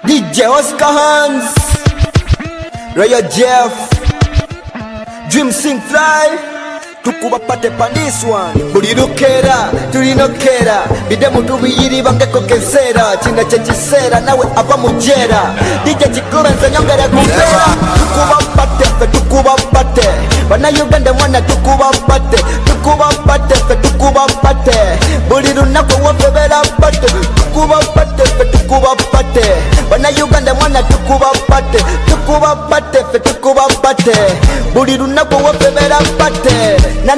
DJ Oscar Hans, Royal Jeff, Dream Sing Fly. Tukuba pate pan this one. Bulirukera, tulinokera. Bide mutu biyiri bangeko kensera. China chechisera, nawe aba mujera. DJ chikubenza nyongere kumbera. Tukuba pate, fe tukuba pate. Bana Uganda mwana tukuba pate. Tukuba pate, fe tukuba pate. Buliru nako wafebera pate. Tukuba pate, fe tukuba pate. Bana Uganda mwana tukuba pate. Tukuba pate, fe tukuba pate. Buliru nako wafebera pate. Na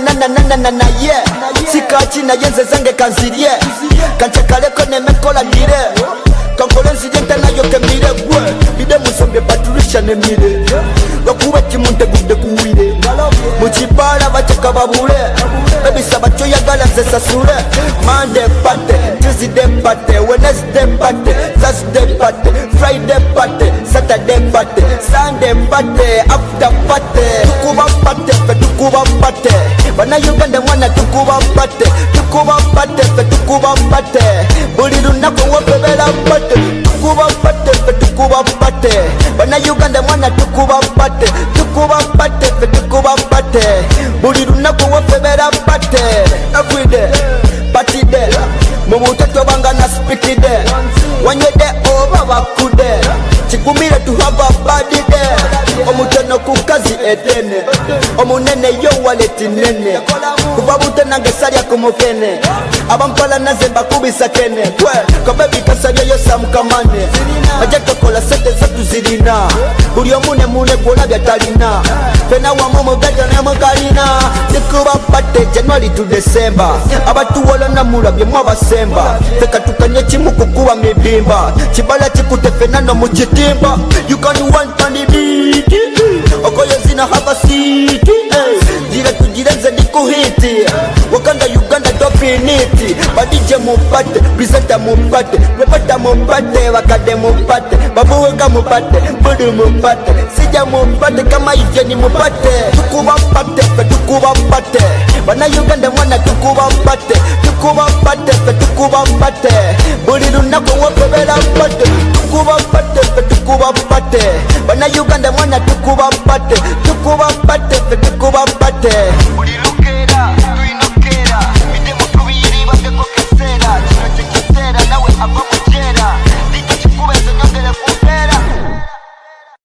yeah. Sika china yenze zange kanzirie. Kanchakaleko nemekola dire. Kankolensi jenta na yoke mire gwe. Bide musombe paturisha ne mire. Lokuwe chimunte gude kuwire. Muchibala bachaka babule. Baby sabacho ya gala zesa sure. Monday pate, Tuesday pate, Wednesday pate, Thursday pate, Friday pate, Saturday pate, Sunday pate, after pate. Tukuba pate, fe tukuba pate. Bana Uganda mwana tukuba pate. Tukuba pate, fe tukuba pate. Buliru nako wafebera pate. Tukuba pate, fe tukuba pate. Bana Uganda mwana tukuba pate. Tukuba pate, fe tukuba pate. Buliru nako wafebera pate. Every day, party day. Mubutoto banga na speak day. Wanyede over bakude. Chikumire to have a body day. Omuteno kukazi edene. Omunene yo waleti nene. Kubabuta nangesalia kumokene. Abampala nazemba kubisa kene. Kwe, kabebi kasalia yo samkamane. Majeto kola sete zatu zirina. Buri omune mune kola gatalina. Fena wa momo gata na mokarina. Tukuba pate January to December. Abatu wala na murabye mwabasemba. Feka tukanye chimu kukuwa mibimba. Chibala chikute fenano muchitimba. You can want on the beat. Okoyo zina have a seat. Jire tujirenze nikuhiti. Wakanda Uganda dopiniti. Badije mupate, presenta mupate. Repata mupate, wakade mupate. Babuweka mupate, budu mupate. Sija mupate kama ije ni mupate. Tukuba pate, fe tukuba pate. Bana Uganda mwana tukuba pate. Tukuba pate, fe tukuba pate. Buliru nako wafebera pate. Tukuba pate, fe tukuba pate. Bana Uganda mwana tukuba pate. Tukuba pate, fe tukuba pate.